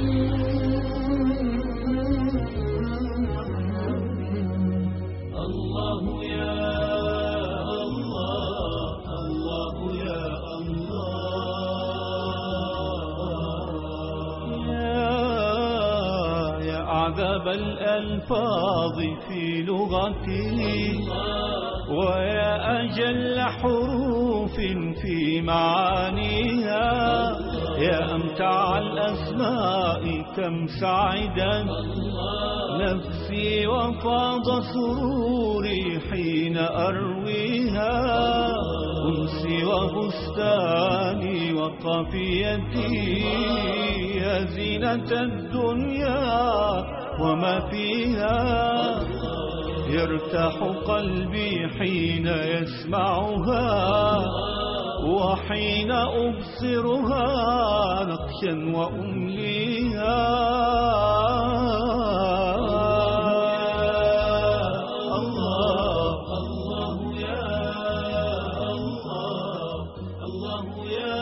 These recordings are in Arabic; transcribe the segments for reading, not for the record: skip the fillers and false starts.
الله يا الله، الله يا الله. يا أعذب الألفاظ في لغتي، ويا أجل حروف في معانيها، يا أمتع الأسماء كم سعدت نفسي وفاض سروري حين أرويها، أنسي وبستاني وقافيتي، يا زينة الدنيا وما فيها، يرتاح قلبي حين يسمعها، وحين أبصرها نقشا وأمليها. الله الله يا الله، الله يا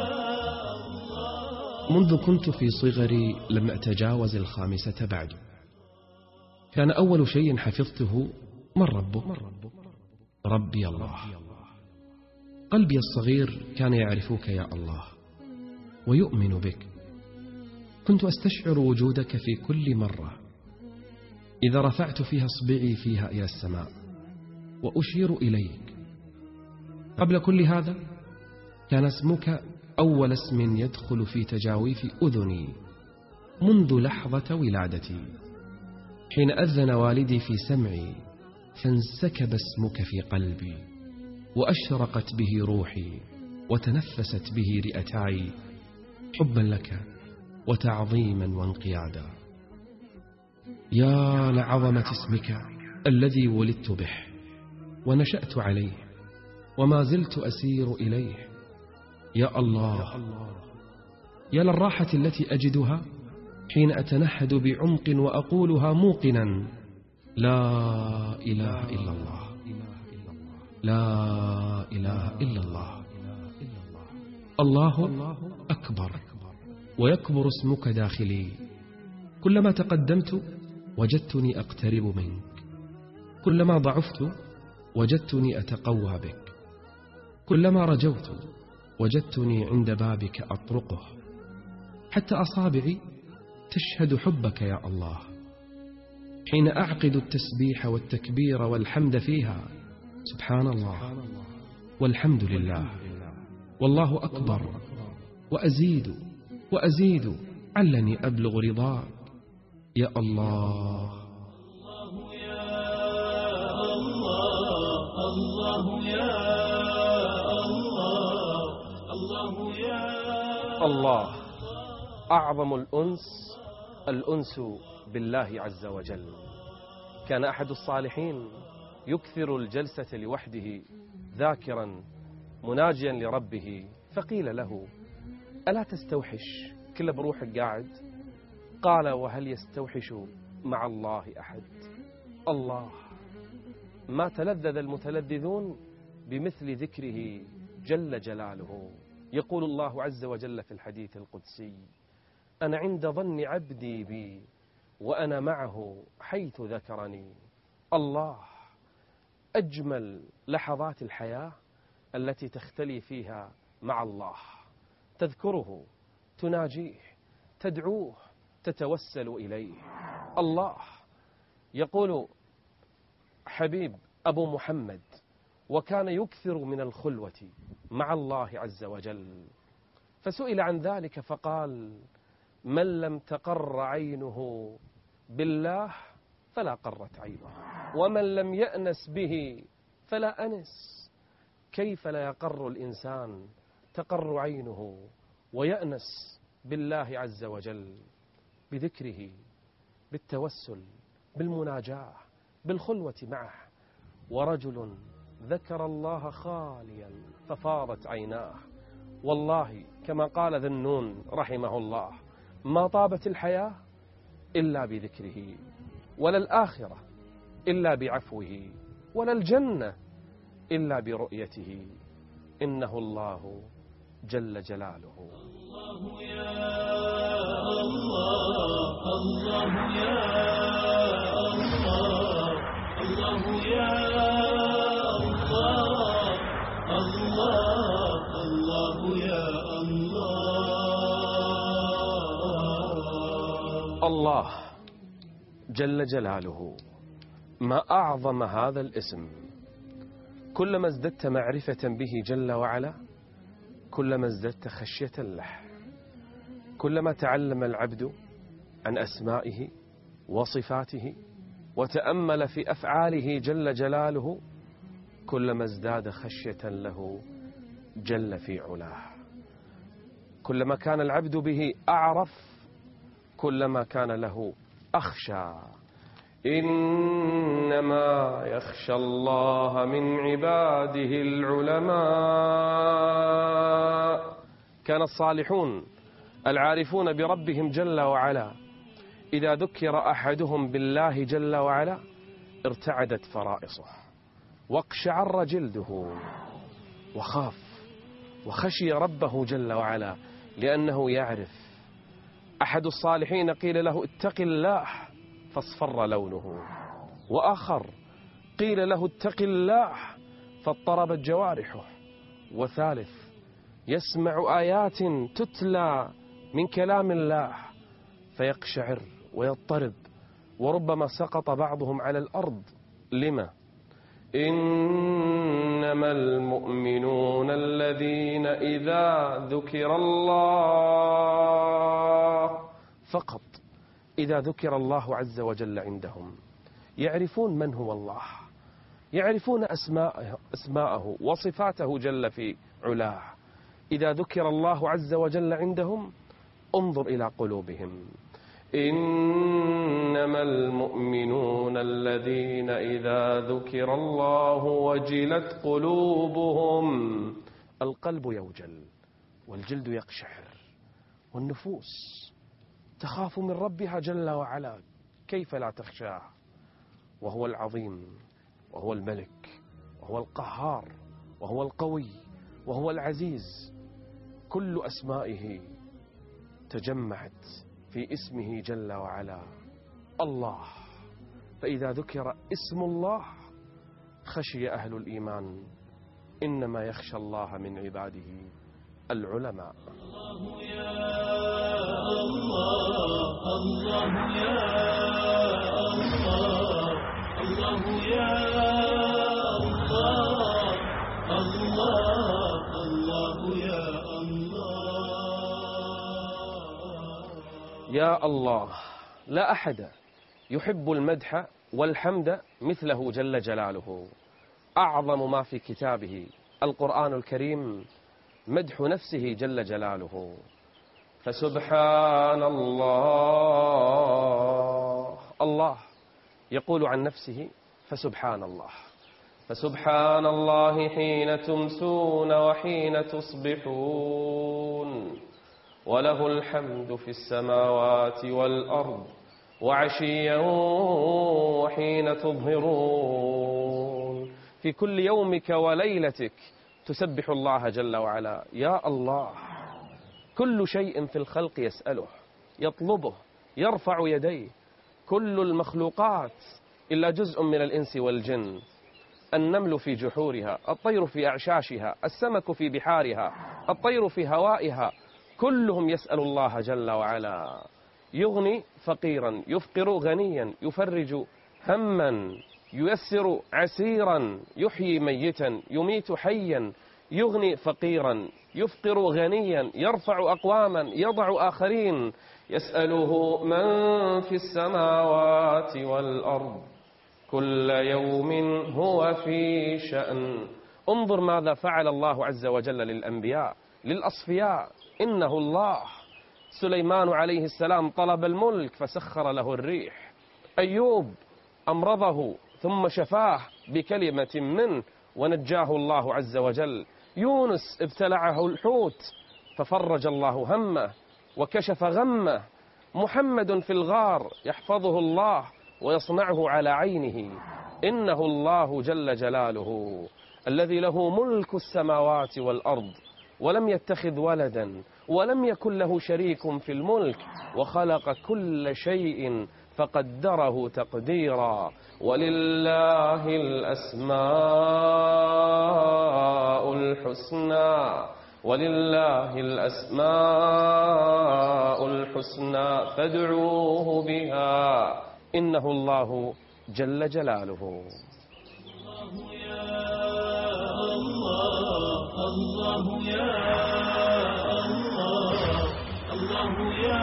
الله. منذ كنت في صغري لم أتجاوز 5 بعد، كان أول شيء حفظته: من ربك؟ ربي الله. قلبي الصغير كان يعرفك يا الله ويؤمن بك. كنت أستشعر وجودك في كل مرة إذا رفعت فيها إصبعي فيها إلى السماء وأشير إليك. قبل كل هذا كان اسمك أول اسم يدخل في تجاويف أذني منذ لحظة ولادتي، حين أذن والدي في سمعي فانسكب اسمك في قلبي، وأشرقت به روحي وتنفست به رئتاي حبا لك وتعظيما وانقيادا. يا لعظمة اسمك الذي ولدت به ونشأت عليه وما زلت أسير إليه. يا الله، يا للراحة التي أجدها حين أتنهد بعمق وأقولها موقنا: لا إله إلا الله، لا إله إلا الله. الله أكبر، ويكبر اسمك داخلي. كلما تقدمت وجدتني أقترب منك، كلما ضعفت وجدتني أتقوى بك، كلما رجوت وجدتني عند بابك أطرقه. حتى أصابعي تشهد حبك يا الله حين أعقد التسبيح والتكبير والحمد فيها: سبحان الله والحمد لله والله أكبر، وأزيد وأزيد علني أبلغ رضاك يا الله. الله يا الله، الله يا الله، الله يا الله. أعظم الأنس الأنس بالله عز وجل. كان أحد الصالحين يكثر الجلسة لوحده ذاكرا مناجيا لربه، فقيل له: ألا تستوحش كل بروحك قاعد؟ قال: وهل يستوحش مع الله أحد؟ الله. ما تلذذ المتلذذون بمثل ذكره جل جلاله. يقول الله عز وجل في الحديث القدسي: أنا عند ظن عبدي بي وأنا معه حيث ذكرني. الله. أجمل لحظات الحياة التي تختلي فيها مع الله، تذكره، تناجيه، تدعوه، تتوسل إليه. الله. يقول حبيب أبو محمد: وكان يكثر من الخلوة مع الله عز وجل. فسئل عن ذلك فقال: من لم تقر عينه بالله فلا قرت عينه، ومن لم يأنس به فلا أنس. كيف لا يقر الإنسان تقر عينه ويأنس بالله عز وجل؟ بذكره، بالتوسل، بالمناجاة، بالخلوة معه. ورجل ذكر الله خاليا ففاضت عيناه. والله كما قال ذنون رحمه الله: ما طابت الحياة إلا بذكره، ولا الآخرة إلا بعفوه، ولا الجنة إلا برؤيته. إنه الله جل جلاله. الله يا الله. الله جل جلاله، ما أعظم هذا الاسم. كلما ازددت معرفة به جل وعلا كلما ازددت خشية له. كلما تعلم العبد عن أسمائه وصفاته وتأمل في أفعاله جل جلاله كلما ازداد خشية له جل في علاه. كلما كان العبد به أعرف كلما كان له أخشى. إنما يخشى الله من عباده العلماء. كان الصالحون العارفون بربهم جل وعلا إذا ذكر أحدهم بالله جل وعلا ارتعدت فرائصه واقشعر جلده وخاف وخشي ربه جل وعلا لأنه يعرف. أحد الصالحين قيل له اتق الله فاصفر لونه، وآخر قيل له اتق الله فاضطربت جوارحه، وثالث يسمع آيات تتلى من كلام الله فيقشعر ويضطرب وربما سقط بعضهم على الأرض. لما؟ إنما المؤمنون الذين إذا ذكر الله فقط، إذا ذكر الله عز وجل عندهم يعرفون من هو الله، يعرفون أسماءه وصفاته جل في علاه. إذا ذكر الله عز وجل عندهم انظر إلى قلوبهم. إنما المؤمنون الذين إذا ذكر الله وجلت قلوبهم. القلب يوجل والجلد يقشعر والنفوس تخاف من ربها جل وعلا، كيف لا تخشاه وهو العظيم وهو الملك وهو القهار وهو القوي وهو العزيز. كل أسمائه تجمعت في اسمه جل وعلا الله. فإذا ذكر اسم الله خشي أهل الإيمان. إنما يخشى الله من عباده العلماء. الله يا الله، الله يا الله، الله يا الله، الله، الله يا الله. يا الله، لا أحد يحب المدح والحمد مثله جل جلاله. أعظم ما في كتابه القرآن الكريم مدح نفسه جل جلاله. فسبحان الله، الله يقول عن نفسه فسبحان الله. فسبحان الله حين تمسون وحين تصبحون، وله الحمد في السماوات والأرض وعشيا وحين تظهرون. في كل يومك وليلتك تسبح الله جل وعلا. يا الله، كل شيء في الخلق يسأله يطلبه يرفع يديه. كل المخلوقات إلا جزء من الإنس والجن. النمل في جحورها، الطير في أعشاشها، السمك في بحارها، الطير في هوائها، كلهم يسأل الله جل وعلا. يغني فقيرا، يفقر غنيا، يفرج هما، ييسر عسيرا، يحيي ميتا، يميت حيا. يغني فقيرا، يفقر غنيا، يرفع أقواما، يضع آخرين. يسأله من في السماوات والأرض كل يوم هو في شأن. انظر ماذا فعل الله عز وجل للأنبياء للأصفياء. إنه الله. سليمان عليه السلام طلب الملك فسخر له الريح. أيوب أمرضه ثم شفاه بكلمة منه ونجاه الله عز وجل. يونس ابتلعه الحوت ففرج الله همه وكشف غمه. محمد في الغار يحفظه الله ويصنعه على عينه. إنه الله جل جلاله الذي له ملك السماوات والأرض ولم يتخذ ولدا ولم يكن له شريك في الملك وخلق كل شيء فقدره تقديرا. ولله الأسماء الحسنى، ولله الأسماء الحسنى الحسنى فادعوه بها إنه الله جل جلاله. الله يا الله، الله يا الله، الله يا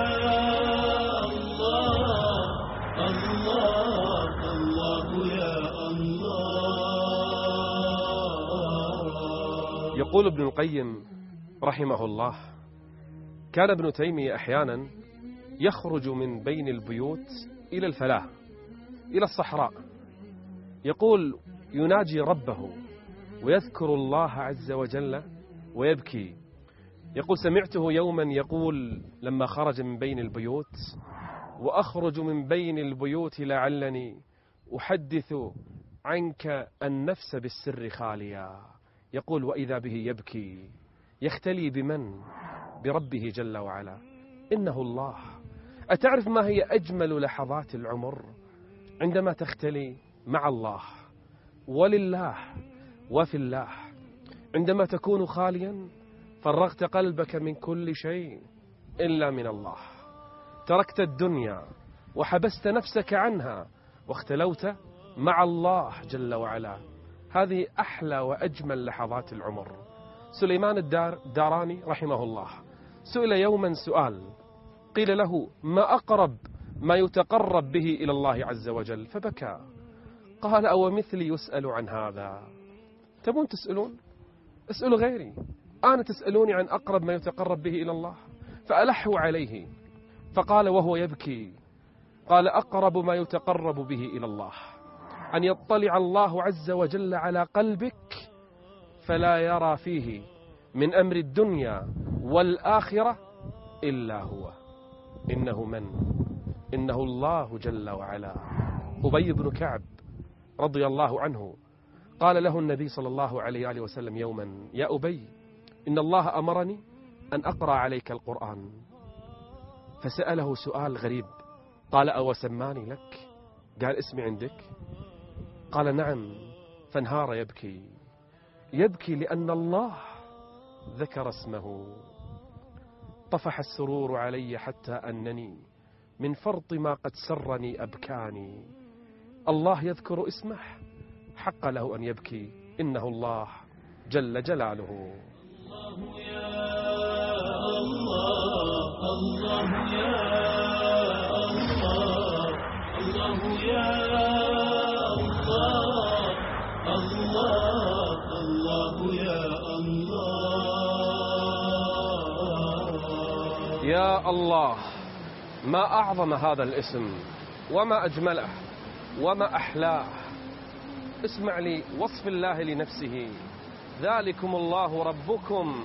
الله، الله الله يا الله. يقول ابن القيم رحمه الله: كان ابن تيمية أحيانا يخرج من بين البيوت إلى الفلاة، إلى الصحراء، يقول يناجي ربه ويذكر الله عز وجل ويبكي. يقول سمعته يوما يقول لما خرج من بين البيوت: وأخرج من بين البيوت لعلني أحدث عنك النفس بالسر خاليا. يقول وإذا به يبكي، يختلي بمن؟ بربه جل وعلا، إنه الله. أتعرف ما هي أجمل لحظات العمر؟ عندما تختلي مع الله ولله وفي الله. عندما تكون خاليا فرغت قلبك من كل شيء إلا من الله، تركت الدنيا وحبست نفسك عنها واختلوت مع الله جل وعلا. هذه أحلى وأجمل لحظات العمر. سليمان الداراني رحمه الله سئل يوما سؤال، قيل له: ما أقرب ما يتقرب به إلى الله عز وجل؟ فبكى، قال: أو مثلي يسأل عن هذا؟ تبون تسألون؟ اسألوا غيري، أنا تسألوني عن أقرب ما يتقرب به إلى الله؟ فألحوا عليه فقال وهو يبكي، قال: أقرب ما يتقرب به إلى الله أن يطلع الله عز وجل على قلبك فلا يرى فيه من أمر الدنيا والآخرة إلا هو. إنه من؟ إنه الله جل وعلا. أبي بن كعب رضي الله عنه قال له النبي صلى الله عليه وآله وسلم يوما: يا أبي، إن الله أمرني أن أقرأ عليك القرآن. فسأله سؤال غريب، قال: أو سماني لك؟ قال: اسمي عندك؟ قال: نعم. فانهار يبكي، يبكي لأن الله ذكر اسمه. طفح السرور علي حتى أنني من فرط ما قد سرني أبكاني. الله يذكر اسمه، حق له أن يبكي، إنه الله جل جلاله. الله يا الله، الله يا الله، الله يا الله، الله الله يا الله. يا الله، ما أعظم هذا الاسم وما أجمله وما أحلاه. اسمع لي وصف الله لنفسه: ذلكم الله ربكم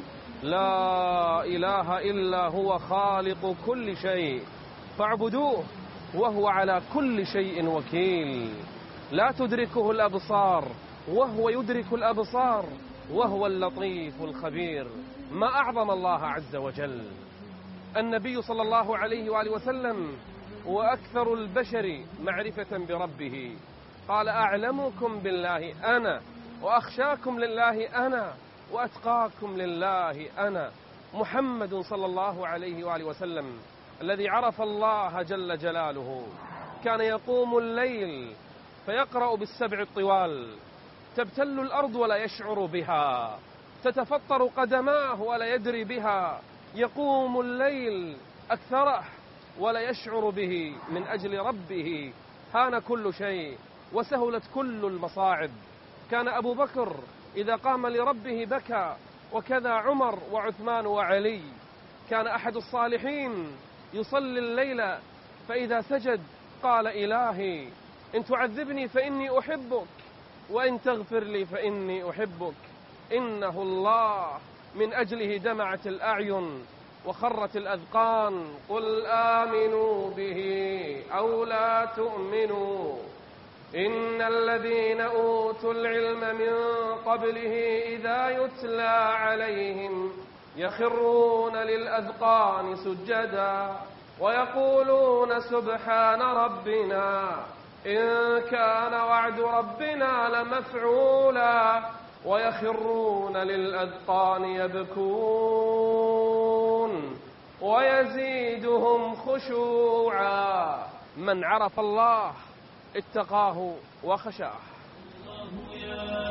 لا إله إلا هو خالق كل شيء فاعبدوه وهو على كل شيء وكيل. لا تدركه الأبصار وهو يدرك الأبصار وهو اللطيف الخبير. ما أعظم الله عز وجل. النبي صلى الله عليه وآله وسلم وأكثر البشر معرفة بربه، قال: أعلمكم بالله أنا، وأخشاكم لله أنا، وأتقاكم لله أنا. محمد صلى الله عليه وآله وسلم الذي عرف الله جل جلاله كان يقوم الليل فيقرأ بالسبع الطوال، تبتل الأرض ولا يشعر بها، تتفطر قدماه ولا يدري بها، يقوم الليل أكثره ولا يشعر به من أجل ربه. هان كل شيء وسهلت كل المصاعب. كان أبو بكر إذا قام لربه بكى، وكذا عمر وعثمان وعلي. كان أحد الصالحين يصلي الليل فإذا سجد قال: إلهي إن تعذبني فإني أحبك، وإن تغفر لي فإني أحبك. إنه الله من أجله دمعت الأعين وخرت الأذقان. قل آمنوا به أو لا تؤمنوا، إن الذين أوتوا العلم من قبله إذا يتلى عليهم يخرون للأذقان سجدا ويقولون سبحان ربنا إن كان وعد ربنا لمفعولا، ويخرون للأذقان يبكون. ويزيدهم خشوعا. من عرف الله اتقاه وخشاه. الله يا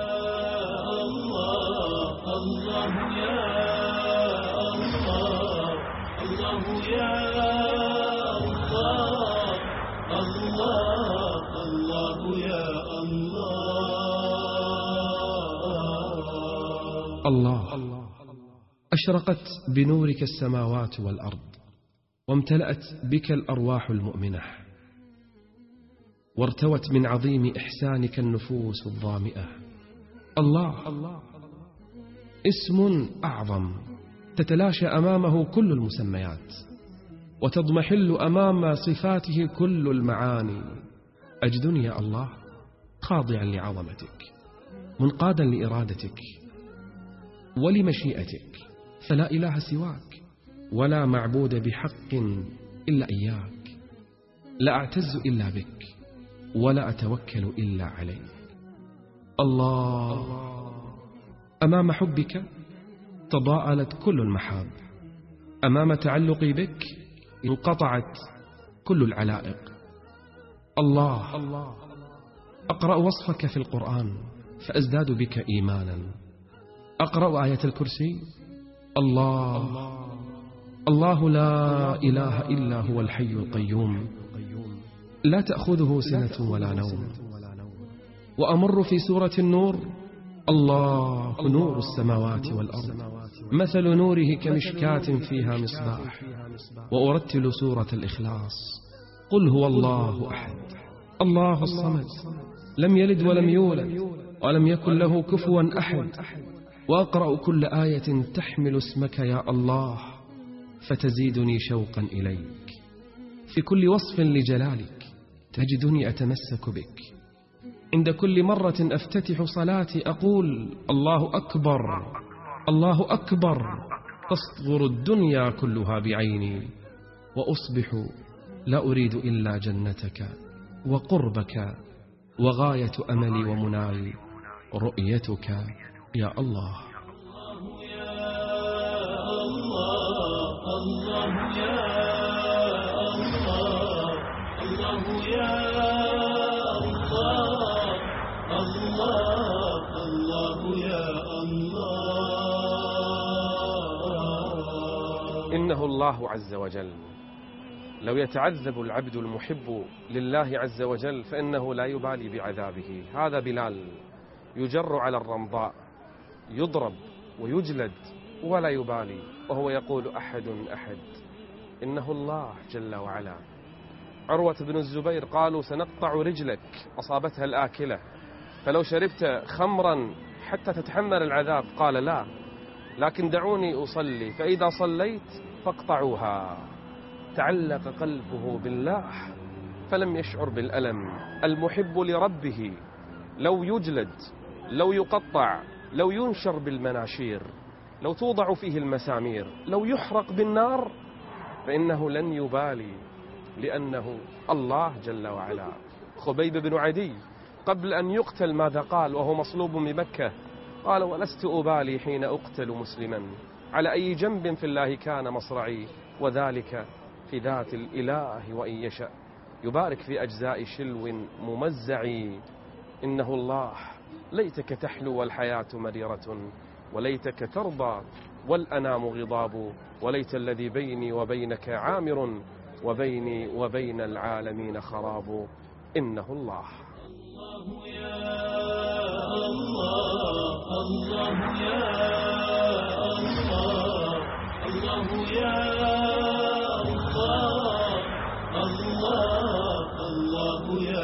الله، الله يا الله، الله يا الله، الله، الله يا الله. الله أشرقت بنورك السماوات والأرض، وامتلأت بك الأرواح المؤمنة، وارتوت من عظيم إحسانك النفوس الظامئة. الله اسم أعظم تتلاشى أمامه كل المسميات، وتضمحل أمام صفاته كل المعاني. أجدني يا الله خاضعا لعظمتك، منقادا لإرادتك ولمشيئتك، فلا إله سواك، ولا معبود بحق إلا إياك. لا أعتز إلا بك، ولا أتوكل إلا عليك. الله أمام حبك تضاءلت كل المحاب، أمام تعلقي بك انقطعت كل العلائق. الله أقرأ وصفك في القرآن فأزداد بك إيمانا. أقرأ آية الكرسي. الله لا إله إلا هو الحي القيوم، لا تأخذه سنة ولا نوم. وأمر في سورة النور. الله نور السماوات والأرض، مثل نوره كمشكاة فيها مصباح. وأرتل سورة الإخلاص. قل هو الله أحد، الله الصمد، لم يلد ولم يولد ولم يكن له كفوا أحد. وأقرأ كل آية تحمل اسمك يا الله، فتزيدني شوقا إليك. في كل وصف لجلالك تجدني أتمسك بك. عند كل مرة أفتتح صلاتي أقول الله أكبر، الله أكبر. تصغر الدنيا كلها بعيني، وأصبح لا أريد إلا جنتك وقربك، وغاية أملي ومناي رؤيتك يا الله. الله يا الله، الله يا الله، الله يا الله، الله، الله يا الله. إنه الله عز وجل لو يتعذب العبد المحب لله عز وجل فإنه لا يبالي بعذابه. هذا بلال يجر على الرمضاء، يضرب ويجلد ولا يبالي، وهو يقول أحد أحد. إنه الله جل وعلا. عروة بن الزبير قالوا سنقطع رجلك، أصابتها الآكلة، فلو شربت خمرا حتى تتحمل العذاب. قال لا، لكن دعوني أصلي، فإذا صليت فاقطعوها. تعلق قلبه بالله فلم يشعر بالألم. المحب لربه لو يجلد، لو يقطع، لو ينشر بالمناشير، لو توضع فيه المسامير، لو يحرق بالنار، فإنه لن يبالي، لأنه الله جل وعلا. خبيب بن عدي قبل أن يقتل ماذا قال وهو مصلوب بمكة؟ قال ولست أبالي حين أقتل مسلما، على أي جنب في الله كان مصرعي، وذلك في ذات الإله وإن يشأ يبارك في أجزاء شلو ممزعي. إنه الله. ليتك تحلو والحياة مريرة، وليتك ترضى والأنام غضاب، وليت الذي بيني وبينك عامر، وبيني وبين العالمين خراب. إنه الله. الله يا الله، الله يا الله، الله يا الله، الله، الله يا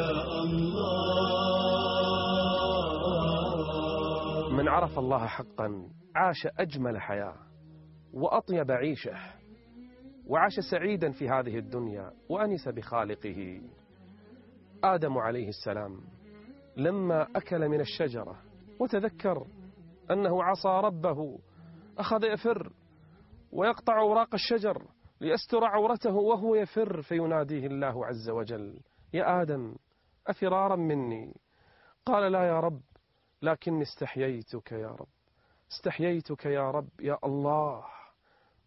الله. من عرف الله حقا عاش أجمل حياة وأطيب عيشه، وعاش سعيدا في هذه الدنيا، وأنس بخالقه. آدم عليه السلام لما أكل من الشجرة وتذكر أنه عصى ربه أخذ يفر ويقطع أوراق الشجر ليستر عورته وهو يفر، فيناديه الله عز وجل يا آدم أفرارا مني؟ قال لا يا رب، لكني استحييتك يا رب، استحييتك يا رب يا الله.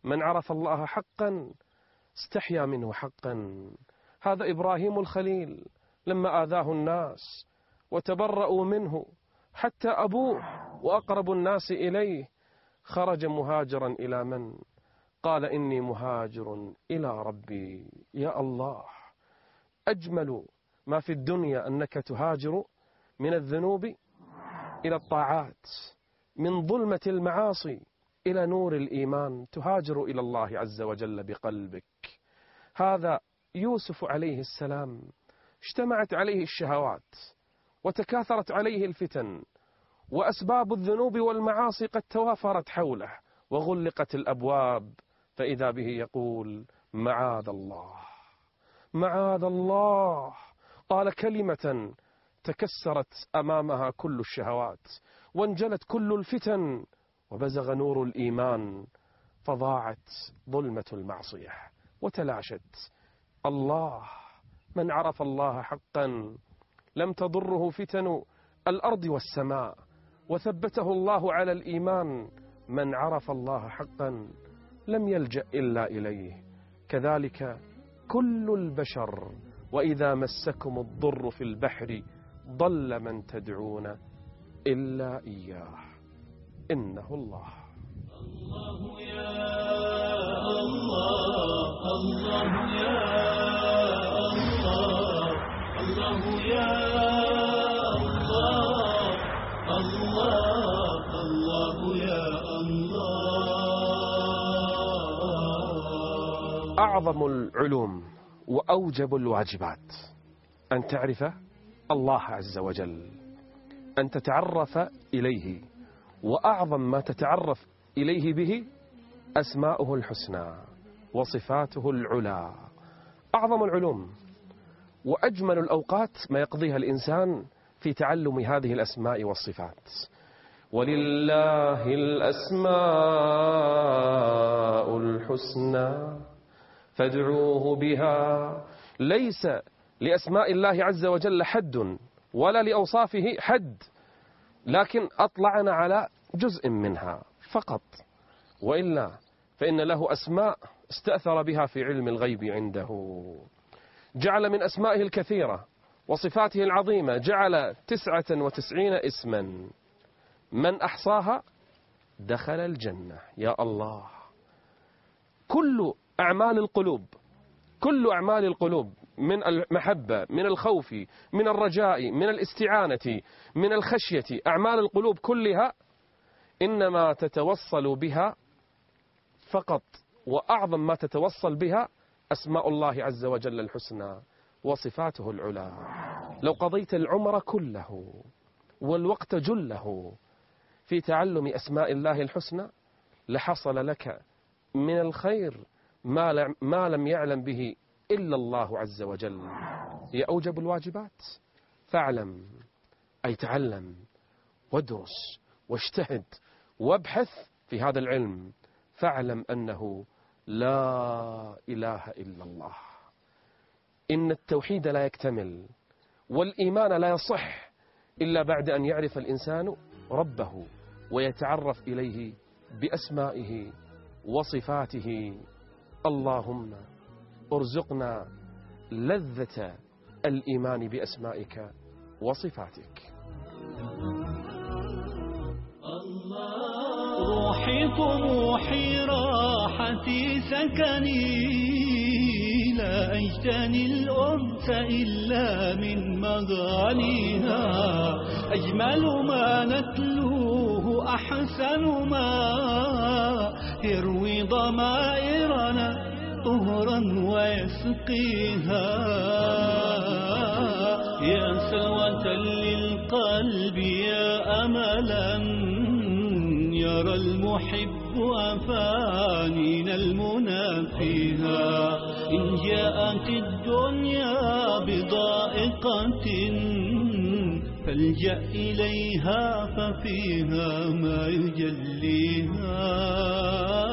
من عرف الله حقا استحيا منه حقا. هذا إبراهيم الخليل لما آذاه الناس وتبرأوا منه، حتى أبوه وأقرب الناس إليه خرج مهاجرا إلى من؟ قال إني مهاجر إلى ربي. يا الله، أجمل ما في الدنيا أنك تهاجر من الذنوب إلى الطاعات، من ظلمة المعاصي إلى نور الإيمان، تهاجر إلى الله عز وجل بقلبك. هذا يوسف عليه السلام اجتمعت عليه الشهوات وتكاثرت عليه الفتن، وأسباب الذنوب والمعاصي قد توافرت حوله وغلقت الأبواب، فإذا به يقول معاذ الله معاذ الله. قال كلمة تكسرت أمامها كل الشهوات وانجلت كل الفتن وبزغ نور الإيمان، فضاعت ظلمة المعصية وتلاشت. الله، من عرف الله حقا لم تضره فتن الأرض والسماء، وثبته الله على الإيمان. من عرف الله حقا لم يلجأ إلا إليه. كذلك كل البشر، وإذا مسكم الضر في البحر ضل من تدعون إلا إياه، إنه الله. الله يا الله، الله يا الله، الله يا الله، الله الله يا الله. أعظم العلوم وأوجب الواجبات أن تعرف الله عز وجل، أن تتعرف إليه، وأعظم ما تتعرف إليه به أسماؤه الحسنى وصفاته العلى. أعظم العلوم وأجمل الأوقات ما يقضيها الإنسان في تعلم هذه الأسماء والصفات. ولله الأسماء الحسنى فادعوه بها. ليس لأسماء الله عز وجل حد ولا لأوصافه حد، لكن أطلعنا على جزء منها فقط، وإلا فإن له أسماء استأثر بها في علم الغيب عنده. جعل من أسمائه الكثيرة وصفاته العظيمة جعل 99 اسما، من أحصاها دخل الجنة. يا الله، كل أعمال القلوب، كل أعمال القلوب من المحبة، من الخوف، من الرجاء، من الاستعانة، من الخشية، أعمال القلوب كلها إنما تتوصل بها فقط، وأعظم ما تتوصل بها أسماء الله عز وجل الحسنى وصفاته العلى. لو قضيت العمر كله والوقت جله في تعلم أسماء الله الحسنى لحصل لك من الخير ما لم يعلم به إلا الله عز وجل. هي أوجب الواجبات، فاعلم أي تعلم وادرس واجتهد وابحث في هذا العلم، فاعلم أنه لا إله إلا الله. إن التوحيد لا يكتمل والإيمان لا يصح إلا بعد أن يعرف الإنسان ربه ويتعرف إليه بأسمائه وصفاته. اللهم ارزقنا لذة الإيمان بأسمائك وصفاتك. روحي طموحي راحتي سكني، لا أجتني الأنس إلا من مغانيها. أجمل ما نتلوه أحسن ما يروي ضمائرنا طهرا ويسقيها. يا سلوة للقلب يا أملا يرى المحب أفانينا المنى فيها. إن جاءت الدنيا بضائقة فالجأ إليها ففيها ما يجليها.